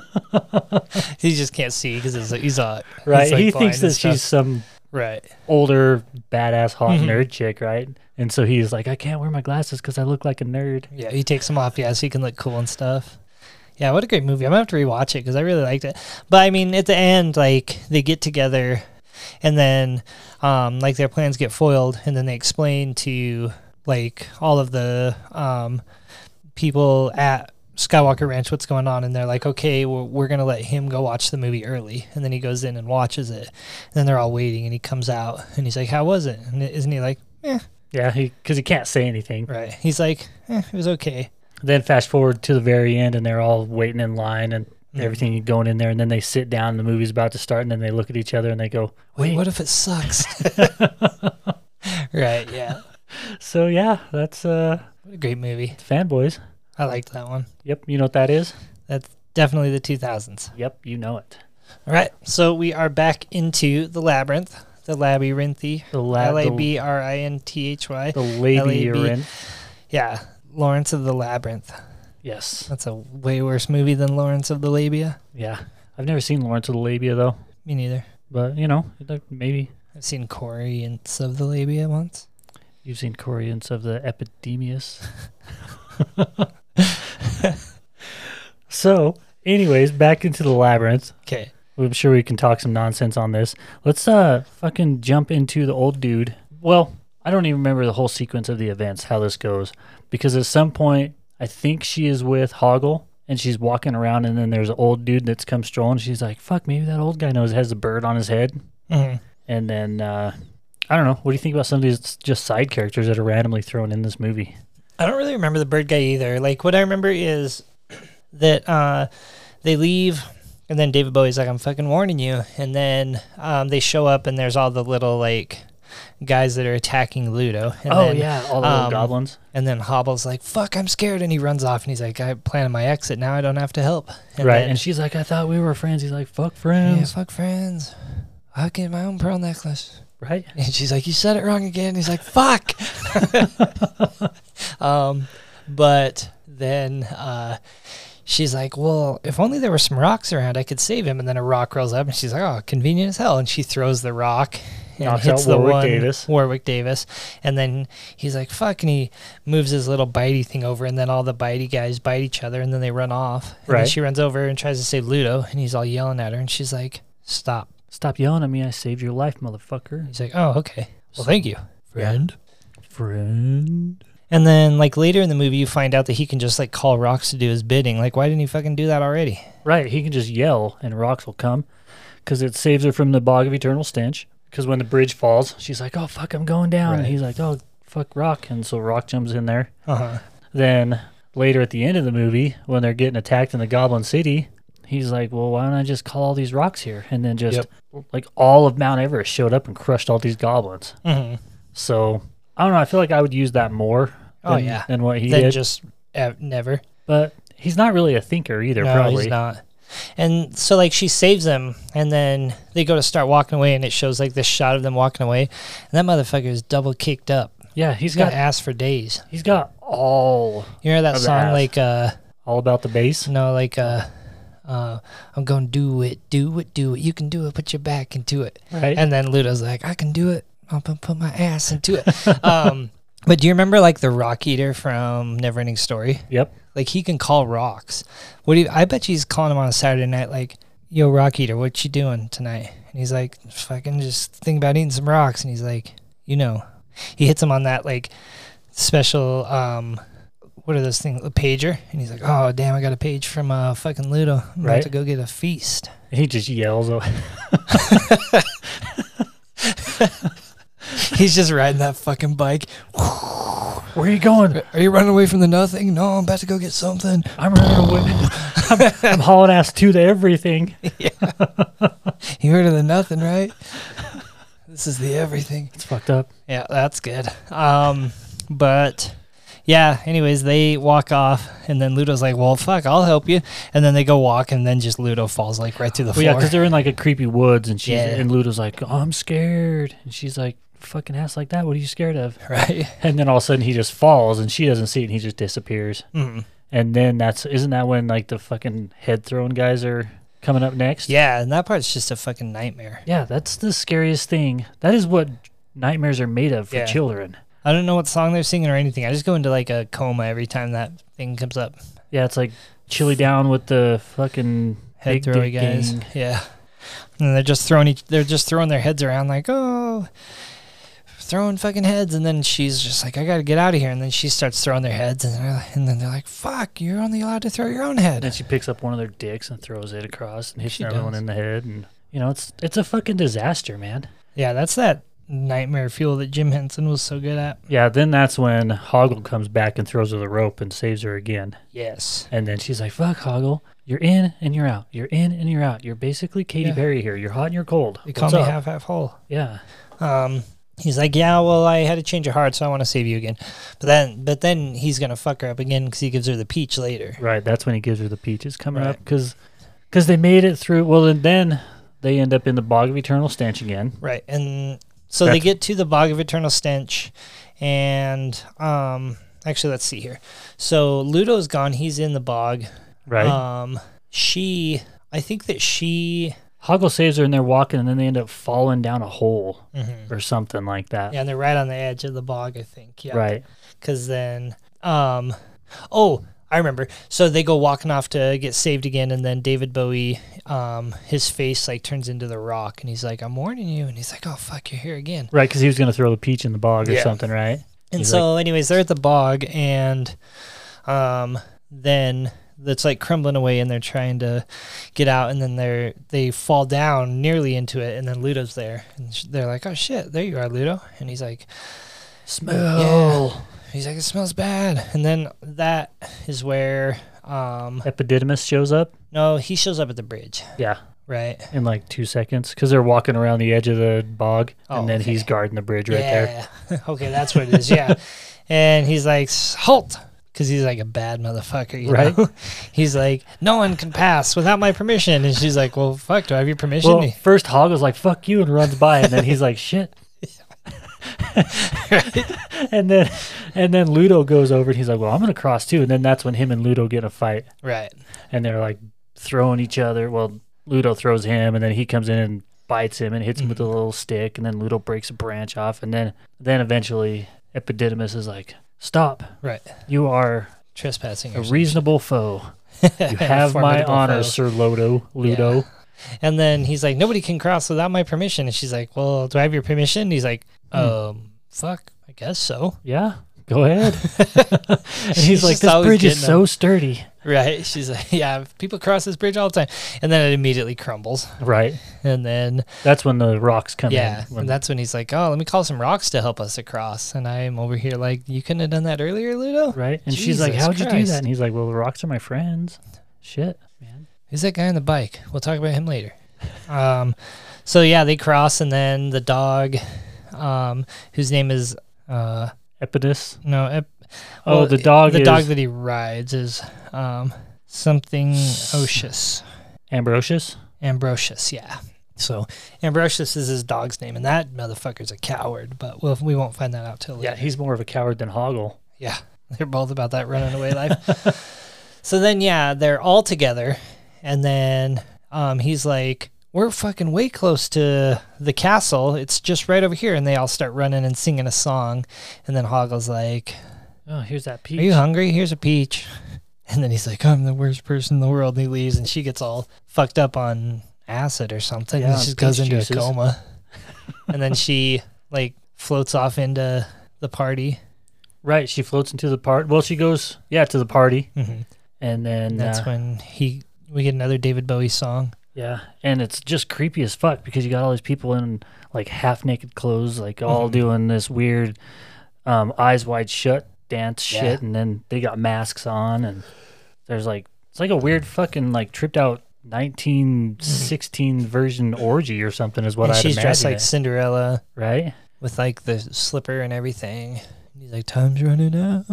him. He just can't see because he's, he's uh, Right? he's, like, he blind thinks and that she's stuff. some right. older badass hot Mhm. nerd chick, right? And so he's like, "I can't wear my glasses because I look like a nerd." Yeah, he takes them off, yeah, so he can look cool and stuff. Yeah, what a great movie. I'm gonna have to rewatch it because I really liked it. But I mean, at the end, like they get together, and then um, like their plans get foiled, and then they explain to like all of the um, people at Skywalker Ranch what's going on, and they're like, okay, we're, we're gonna let him go watch the movie early, and then he goes in and watches it, and then they're all waiting, and he comes out, and he's like, how was it? And isn't he like, eh, Yeah, he because he can't say anything. right? He's like, eh, it was okay. Then fast forward to the very end, and they're all waiting in line and Mhm. everything going in there, and then they sit down. The movie's about to start, and then they look at each other and they go, Wait, "Wait, what if it sucks? Right, yeah. So yeah, that's uh, What a great movie. Fanboys. I liked that one. Yep, you know what that is? Definitely the two thousands. Yep, you know it. All right, so we are back into the labyrinth, the labyrinthy, The lab, L A B R I N T H Y. the labyrinth. Yeah, Lawrence of the Labyrinth. Yes. That's a way worse movie than Lawrence of the Labia. Yeah. I've never seen Lawrence of the Labia though, Me neither. but you know, maybe I've seen Coriants of the Labia once. you've seen Coriants of the Epidemius. So, anyways, back into the labyrinth. Okay. I'm sure we can talk some nonsense on this. Let's uh fucking jump into the old dude. Well, I don't even remember the whole sequence of the events, how this goes. Because at some point, I think she is with Hoggle, and she's walking around, and then there's an old dude that's come strolling. She's like, fuck, maybe that old guy knows has a bird on his head. Mm-hmm. And then, uh, I don't know. What do you think about some of these just side characters that are randomly thrown in this movie? I don't really remember the bird guy either. Like, what I remember is that uh, they leave, and then David Bowie's like, I'm fucking warning you. And then um, they show up, and there's all the little, like, guys that are attacking Ludo. And oh, then, yeah, all the little um, goblins. And then Hobble's like, fuck, I'm scared. And he runs off, and he's like, I planted my exit. Now I don't have to help. And Right, then, and she's like, I thought we were friends. He's like, fuck yeah, friends. fuck friends. I'll get my own pearl necklace. Right? And she's like, you said it wrong again. He's like, fuck. um, but then uh, she's like, well, if only there were some rocks around, I could save him. And then a rock rolls up, and she's like, oh, convenient as hell. And she throws the rock and Knocks hits out the Warwick one, Davis. Warwick Davis. And then he's like, fuck. And he moves his little bitey thing over, and then all the bitey guys bite each other, and then they run off. And then Right. she runs over and tries to save Ludo, and he's all yelling at her, and she's like, stop. Stop yelling at me. I saved your life, motherfucker. He's like, oh, okay. Well, thank you, friend. Friend. And then, like, later in the movie, you find out that he can just, like, call rocks to do his bidding. Like, why didn't he fucking do that already? Right, he can just yell and rocks will come because it saves her from the bog of eternal stench. Because when the bridge falls, she's like, oh, fuck, I'm going down. Right. And he's like, oh, fuck, rock. And so rock jumps in there. Uh-huh. Then later at the end of the movie, when they're getting attacked in the Goblin City, he's like, well, why don't I just call all these rocks here? And then just, Yep. like, all of Mount Everest showed up and crushed all these goblins. Mm-hmm. So, I don't know. I feel like I would use that more Oh, than, yeah. than what he Then did. just uh, never. But he's not really a thinker either, no, probably. he's not. And so, like, she saves them, and then they go to start walking away, and it shows, like, this shot of them walking away. And that motherfucker is double kicked up. Yeah, he's He's got got ass for days. he's got all You hear that Of the song, ass. like, uh, all about the bass. no, like, uh, uh, I'm going to do it, do it, do it. You can do it, put your back into it. Right. And then Ludo's like, I can do it. I'll put put my ass into it. um, but do you remember, like, the rock eater from Neverending Story? Yep. Like, he can call rocks. What do you, I bet he's calling him on a Saturday night, like, yo, rock eater, what you doing tonight? And he's like, fucking just think about eating some rocks. And he's like, you know. He hits him on that, like, special, um, what are those things, a pager? And he's like, oh, damn, I got a page from uh, fucking Ludo. I'm Right. about to go get a feast. He just yells. He's just riding that fucking bike. Where are you going? Are you running away from the nothing? No, I'm about to go get something. I'm running away. I'm, I'm hauling ass to the everything. You heard of the nothing, right? This is the everything. It's fucked up. Yeah, that's good. Um, but yeah, anyways, they walk off, and then Ludo's like, well, fuck, I'll help you. And then they go walk, and then just Ludo falls, like, right through the Well, floor. yeah, because they're in like a creepy woods, and she's Yeah. and Ludo's like, oh, I'm scared, and she's like, fucking ass like that. What are you scared of? Right? And then all of a sudden he just falls, and she doesn't see it, and he just disappears. Mm. And then that's isn't that when like the fucking head throwing guys are coming up next? Yeah, and that part's just a fucking nightmare. Yeah, that's the scariest thing. That is what nightmares are made of for Yeah. children. I don't know what song they're singing or anything. I just go into, like, a coma every time that thing comes up. Yeah, it's like chilly down with the fucking Head big throwy dick guys. gang. Yeah. And they're just throwing each, they're just throwing their heads around like, oh, throwing fucking heads. And then she's just like, I got to get out of here. And then she starts throwing their heads. And, they're, and then they're like, fuck, you're only allowed to throw your own And then head. she picks up one of their dicks and throws it across and hits She everyone does. in the head. And you know, it's it's a fucking disaster, man. Yeah, that's that nightmare fuel that Jim Henson was so good at. Yeah, then that's when Hoggle comes back and throws her the rope and saves her again. Yes. And then she's like, fuck, Hoggle. You're in and you're out. You're in and you're out. You're basically Katy Yeah. Perry here. You're hot and you're cold. They call What's me up? half half whole. Yeah. Um, He's like, yeah, well, I had to change your heart, so I want to save you again. But then, but then he's gonna fuck her up again because he gives her the peach later. Right, that's when he gives her the peaches coming Right. up because because they made it through. Well, and then they end up in the Bog of Eternal Stench again. Right, and so That's- they get to the Bog of Eternal Stench, and um, actually, let's see here. So Ludo's gone; he's in the bog. Right, Um, she, I think that she, Hoggle saves her, and they're walking, and then they end up falling down a hole mhm. or something like that. yeah, and they're right on the edge of the bog. I think, yeah, Right, because then, um, oh, I remember. So they go walking off to get saved again, and then David Bowie, um, his face like turns into the Rock, and he's like, "I'm warning you," and he's like, "Oh fuck, you're here again." right, because he was gonna throw the peach in the bog or Yeah. something, right? And He's so, anyways, they're at the bog, and um, then it's like crumbling away, and they're trying to get out, and then they're they fall down nearly into it, and then Ludo's there, and sh- they're like, "Oh shit, there you are, Ludo," and he's like, Smell. "He's like, it smells bad," and then that is where um, Epididymis shows up. no, he shows up at the bridge, Yeah, right? in like two seconds because they're walking around the edge of the bog, Oh, and then okay. he's guarding the bridge right there. Yeah. Okay, that's what it is. Yeah. And he's like, halt. Because he's like a bad motherfucker, you Right. know? He's like, no one can pass without my permission. And she's like, well, fuck, do I have your permission? Well, first Hoggle's like, fuck you, and runs by, and then he's like, shit. and then and then Ludo goes over, and he's like, well, I'm going to cross too. And then that's when him and Ludo get in a fight, right. and they're like throwing each other. Well, Ludo throws him, and then he comes in and bites him and hits him with a little stick, and then Ludo breaks a branch off, and then then eventually Epididymis is like, stop, Right. you are Trespassing. a or some reasonable foe. shit. You have my Formidable honor, foe. Sir Ludo. Ludo. Yeah. And then he's like, nobody can cross without my permission. And she's like, well, do I have your permission? And he's like, um, fuck, I guess so. Yeah, go ahead. and She's he's like, just this always bridge is getting so them. sturdy. Right. She's like, yeah, people cross this bridge all the time. And then it immediately crumbles. Right. And then That's when the rocks come yeah, in. When, and that's when he's like, "Oh, let me call some rocks to help us across." And I'm over here like, "You couldn't have done that earlier, Ludo." right. And she's like, Jesus how'd you do Christ. that? And he's like, well, the rocks are my friends. Shit, man. Who's that guy on the bike? We'll talk about him later. um, so yeah, they cross, and then the dog, um, whose name is uh, Epidus. no, ep- Oh, well, the dog the is dog that he rides is um something Ocious, Ambrosius. Ambrosius, yeah. So Ambrosius is his dog's name, and that motherfucker's a coward. But we'll, we won't find that out till later. Yeah, he's more of a coward than Hoggle. Yeah, they're both about that running away life. So then, yeah, they're all together, and then um, he's like, "We're fucking way close to the castle. It's just right over here." And they all start running and singing a song, and then Hoggle's like, Oh, here's that peach. "Are you hungry? Here's a peach." And then he's like, "I'm the worst person in the world." And he leaves, and she gets all fucked up on acid or something. Yeah, and she goes peach into juices. a coma. And then she like floats off into the party. Right, she floats into the part. Well, she goes, yeah, to the party, Mm-hmm. and then That's uh, when he we get another David Bowie song. yeah, and it's just creepy as fuck because you got all these people in like half naked clothes, like all Mhm. doing this weird um, eyes wide shut dance Yeah. shit, and then they got masks on, and there's like it's like a weird fucking like tripped out nineteen sixteen version orgy or something is what And I'd she's imagine dressed like it, Cinderella right? with like the slipper and everything. And he's like, "Time's running out."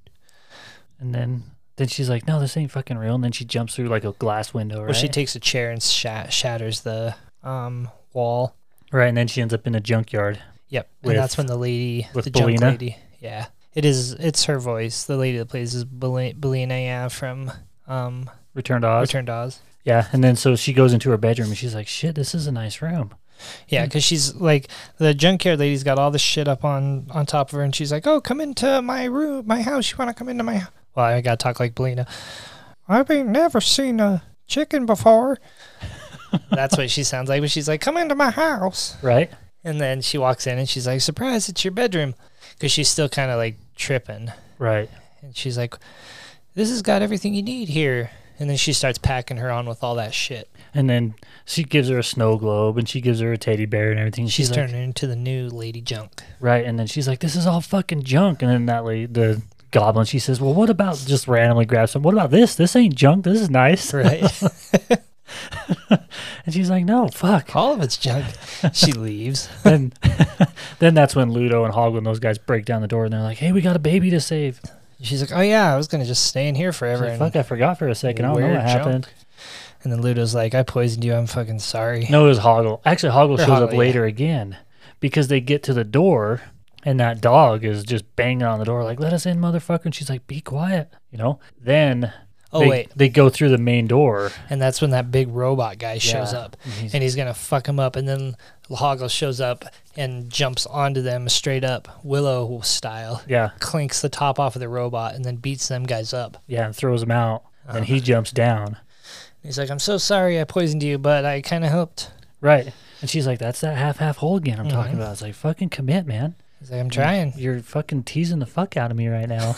And then then she's like, no, this ain't fucking real, and then she jumps through like a glass window, right? Well, she takes a chair and shat- shatters the um, wall. right, and then she ends up in a junkyard. Yep, With- and that's when the lady, with the junk Belina? lady, yeah, it is. It's her voice. The lady that plays is Bel- Belina, yeah, from um, Return to Oz. Return to Oz. Yeah, and then so she goes into her bedroom and she's like, shit, this is a nice room. Yeah, because she's like the junkyard lady's got all this shit up on on top of her, and she's like, "Oh, come into my room, my house. You want to come into my house?" Well, I gotta talk like Belina. I've ain't never seen a chicken before. That's what she sounds like, but she's like, "Come into my house." Right? And then she walks in and she's like, "Surprise, it's your bedroom," because she's still kind of like tripping, Right. and she's like, "This has got everything you need here." And then she starts packing her on with all that shit. And then she gives her a snow globe and she gives her a teddy bear and everything. She's She's, like, turning into the new Lady Junk. right. And then she's like, this is all fucking junk. And then that lady, the goblin, she says, well, what about just randomly grab some? What about this? This ain't junk. This is nice. Right. And she's like, no, fuck. All of it's junk. She leaves. Then, then that's when Ludo and Hoggle and those guys break down the door and they're like, hey, we got a baby to save. She's like, oh yeah, I was going to just stay in here forever. Like, and fuck, I forgot for a second. I don't know weird what happened. junk. And then Ludo's like, I poisoned you. I'm fucking sorry. No, it was Hoggle. Actually, Hoggle Or shows Hoggle, up later again because they get to the door and that dog is just banging on the door like, let us in, motherfucker. And she's like, be quiet, you know? Then Oh, they, wait. they go through the main door. And that's when that big robot guy shows Yeah. up. And he's- And he's going to fuck him up. And then Hoggle shows up and jumps onto them straight up, Willow style. Yeah, Clinks the top off of the robot and then beats them guys up. yeah, and throws him out. Uh-huh. And he jumps down. He's like, I'm so sorry I poisoned you, but I kind of helped. Right. And she's like, that's that half-half hole again I'm Mhm. talking about. It's like, fucking commit, man. He's like, I'm trying. You're fucking teasing the fuck out of me right now.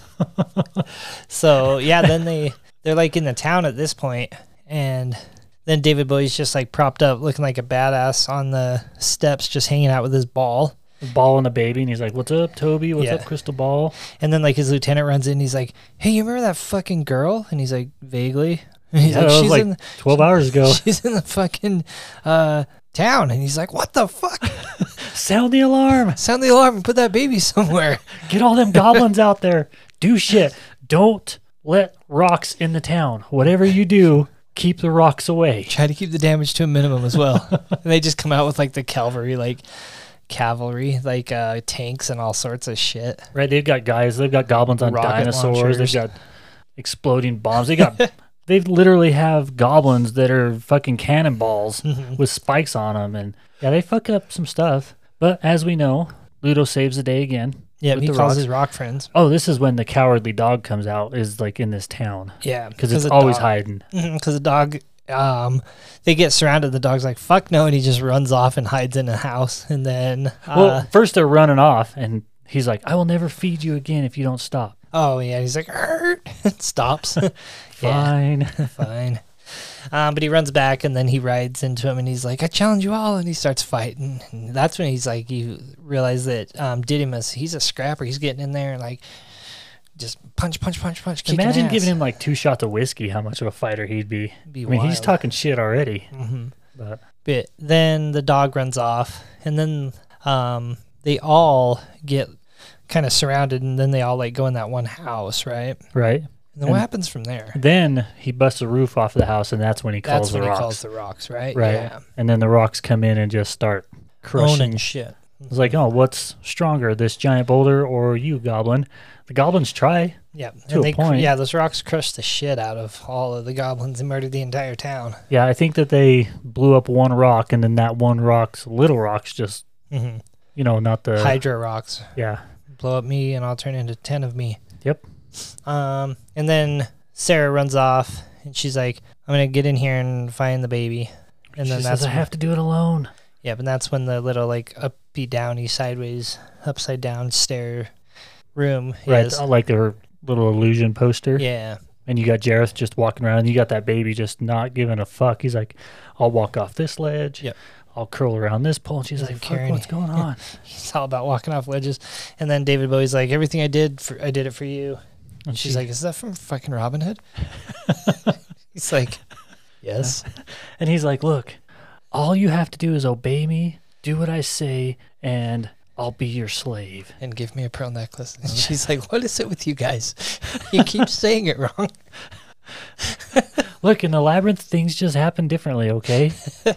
So, yeah, then they, they're like in the town at this point, and then David Bowie's just like propped up looking like a badass on the steps, just hanging out with his ball. Ball and the baby. And he's like, what's up, Toby? What's Yeah. up, Crystal Ball? And then like his lieutenant runs in, and he's like, hey, you remember that fucking girl? And he's like, vaguely. And he's Yeah, like, that was she's like in, twelve hours ago. she's in the fucking uh, town. And he's like, what the fuck? Sound the alarm. Sound the alarm and put that baby somewhere. Get all them goblins out there. Do shit. Don't let rocks in the town. Whatever you do, keep the rocks away. Try to keep the damage to a minimum as well. And they just come out with like the cavalry, like cavalry, like uh, tanks and all sorts of shit. Right? They've got guys. They've got goblins on Rocket dinosaurs. launchers. They've got exploding bombs. They got. They literally have goblins that are fucking cannonballs with spikes on them, and yeah, they fuck up some stuff. But as we know, Ludo saves the day again. Yeah, with he the calls rocks. his rock friends. Oh, this is when the cowardly dog comes out. Is like in this town Yeah, because it's always hiding. Because the dog, um, they get surrounded. The dog's like, fuck no. And he just runs off and hides in a house. And then, uh, Well, first they're running off, and he's like, "I will never feed you again if you don't stop." oh, yeah. He's like, "Hurt." Stops. Fine. Fine. Um, but he runs back and then he rides into him and he's like, I challenge you all. And he starts fighting. And that's when he's like, you realize that um, Didymus, he's a scrapper. He's getting in there and like just punch, punch, punch, punch. kicking Imagine ass. giving him like two shots of whiskey. How much of a fighter he'd be. Be I mean, he's wild. talking shit already. Mhm. But But then the dog runs off and then um, they all get kind of surrounded and then they all like go in that one house, right? right. And then And what happens from there? Then he busts the roof off of the house, and that's when he calls That's when the he rocks. calls the rocks, right? right. Yeah. And then the rocks come in and just start crushing. Owning shit. It's like, oh, what's stronger, this giant boulder or you, goblin? The goblins try. Yeah, To and a they, cr- point. Yeah, those rocks crushed the shit out of all of the goblins and murdered the entire town. Yeah, I think that they blew up one rock, and then that one rock's little rocks just, Mm-hmm. you know, not the Hydra rocks yeah. blow up me, and I'll turn into ten of me. Yep. Um, and then Sarah runs off, and she's like, "I'm gonna get in here and find the baby." And She then says, that's I have to do it alone. yeah, but that's when the little like uppy downy sideways upside down stair room Right, is. like their little illusion poster. Yeah, And you got Jareth just walking around, and you got that baby just not giving a fuck. He's like, I'll walk off this ledge. Yep. I'll curl around this pole. And she's He's like, like, fuck, Karen, what's going on? he's all about walking off ledges. And then David Bowie's like, "Everything I did, for, I did it for you." And She's she- like, "Is that from fucking Robin Hood?" He's like, "Yes." and he's like, look, all you have to do is obey me, do what I say, and I'll be your slave. And give me a pearl necklace. And she's like, "What is it with you guys? You keep saying it wrong." Look, in the labyrinth, things just happen differently, okay?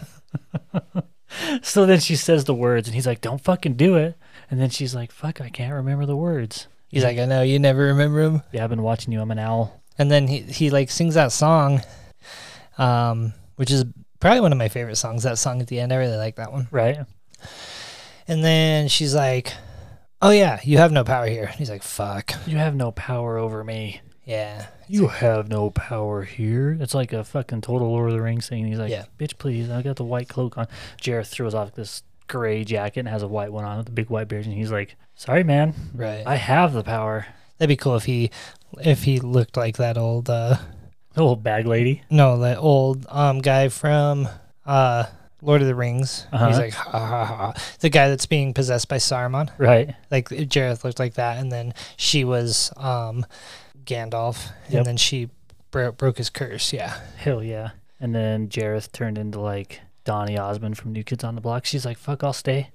So then she says the words, and he's like, don't fucking do it. And then she's like, fuck, I can't remember the words. He's like, "I know you never remember him." Yeah, I've been watching you. I'm an owl. And then he he like sings that song, um, which is probably one of my favorite songs. That song at the end, I really like that one. Right? And then she's like, "Oh yeah, you have no power here." He's like, "Fuck." You have no power over me. Yeah. You have no power here. It's like a fucking total Lord of the Rings thing. He's like, Yeah. bitch, please. I got the white cloak on. Jareth throws off this gray jacket and has a white one on with the big white beard. And he's like, sorry, man. Right. I have the power. That'd be cool if he if he looked like that old uh The old bag lady. no, that old um guy from uh Lord of the Rings. Uh-huh. He's like, ha ha ha. The guy that's being possessed by Saruman. Right. Like Jareth looked like that, and then she was um Gandalf, Yep. and then she bro- broke his curse. Yeah. Hell yeah. And then Jareth turned into like Donny Osmond from New Kids on the Block. She's like, fuck, I'll stay.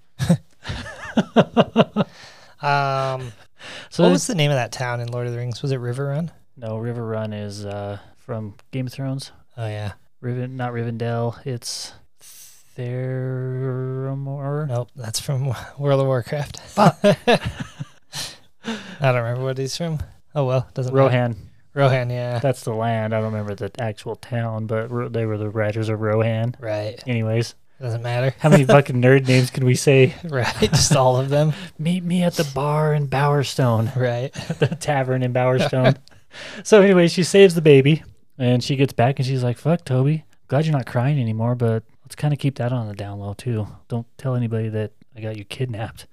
Um, So what was the name of that town in Lord of the Rings? Was it Riverrun? no, River Run is uh, from Game of Thrones. Oh yeah. Riven, not Rivendell. It's Theramore. Nope, that's from World of Warcraft. I don't remember what he's from. Oh well, doesn't matter. Rohan. Rohan, yeah. That's the land. I don't remember the actual town, but Ro- they were the writers of Rohan. Right. Anyways, Doesn't matter. how many fucking nerd names can we say? Right. Just all of them. Meet me at the bar in Bowerstone. Right. The tavern in Bowerstone. So anyway, she saves the baby, and she gets back, and she's like, fuck, Toby. Glad you're not crying anymore, but let's kind of keep that on the down low, too. Don't tell anybody that I got you kidnapped.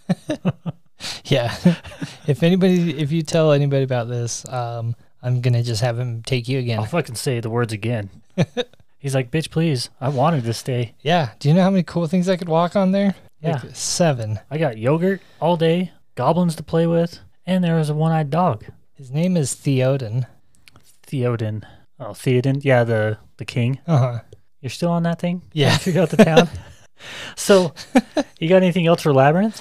Yeah. If anybody, if you tell anybody about this, um, I'm gonna just have him take you again. I'll fucking say the words again. He's like, bitch, please. I wanted to stay. Yeah. Do you know how many cool things I could walk on there? Yeah. Like seven. I got yogurt all day, goblins to play with, and there was a one-eyed dog. His name is Theoden. Theoden. Oh, Theoden. Yeah, the, the king. Uh huh. You're still on that thing? Yeah. Figure out the town. So, you got anything else for Labyrinth?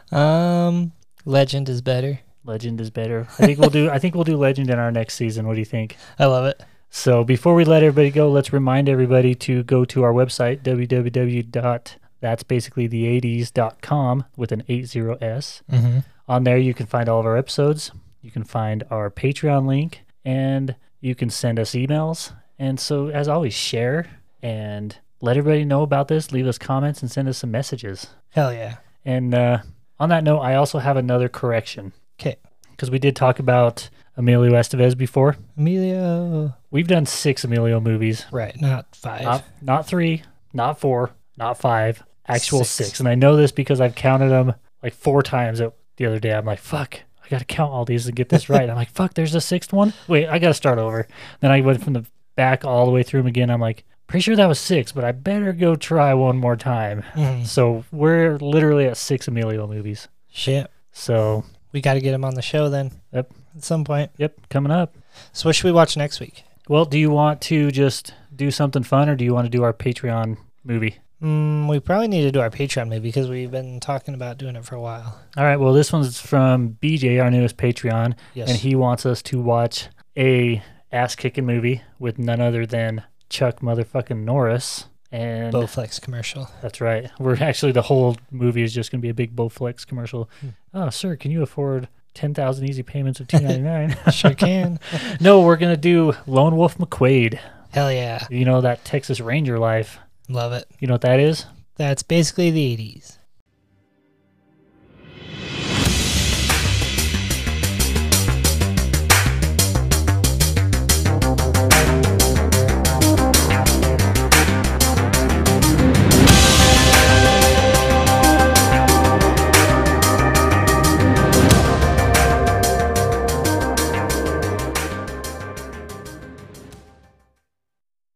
Um, Legend is better. Legend is better. I think we'll do. I think we'll do Legend in our next season. What do you think? I love it. So before we let everybody go, let's remind everybody to go to our website w w w dot that's basically the eighties dot com with an eight zero s. Mm-hmm. On there, you can find all of our episodes. You can find our Patreon link, and you can send us emails. And so, as always, share and let everybody know about this. Leave us comments and send us some messages. Hell yeah. And uh, on that note, I also have another correction. 'Kay. Because we did talk about Emilio Estevez before. Emilio. We've done six Emilio movies. Right, not five. Not, not three, not four, not five, actual Six. six. And I know this because I've counted them like four times the other day. I'm like, fuck, I got to count all these and get this right. I'm like, fuck, there's a sixth one? Wait, I got to start over. Then I went from the back all the way through them again. I'm like, pretty sure that was six, but I better go try one more time. Mhm. So we're literally at six Emilio movies. Shit. So, We got to get him on the show then. Yep. At some point. yep, coming up. So what should we watch next week? Well, do you want to just do something fun, or do you want to do our Patreon movie? Mm, we probably need to do our Patreon movie because we've been talking about doing it for a while. All right, well, this one's from B J, our newest Patreon, Yes. and he wants us to watch a ass-kicking movie with none other than Chuck motherfucking Norris. And Bowflex commercial. that's right. We're actually, the whole movie is just going to be a big Bowflex commercial. Hmm. Oh, sir, can you afford ten thousand easy payments of two ninety-nine? Sure can. No, we're going to do Lone Wolf McQuade. Hell yeah. You know, that Texas Ranger life. Love it. You know what that is? That's basically the eighties.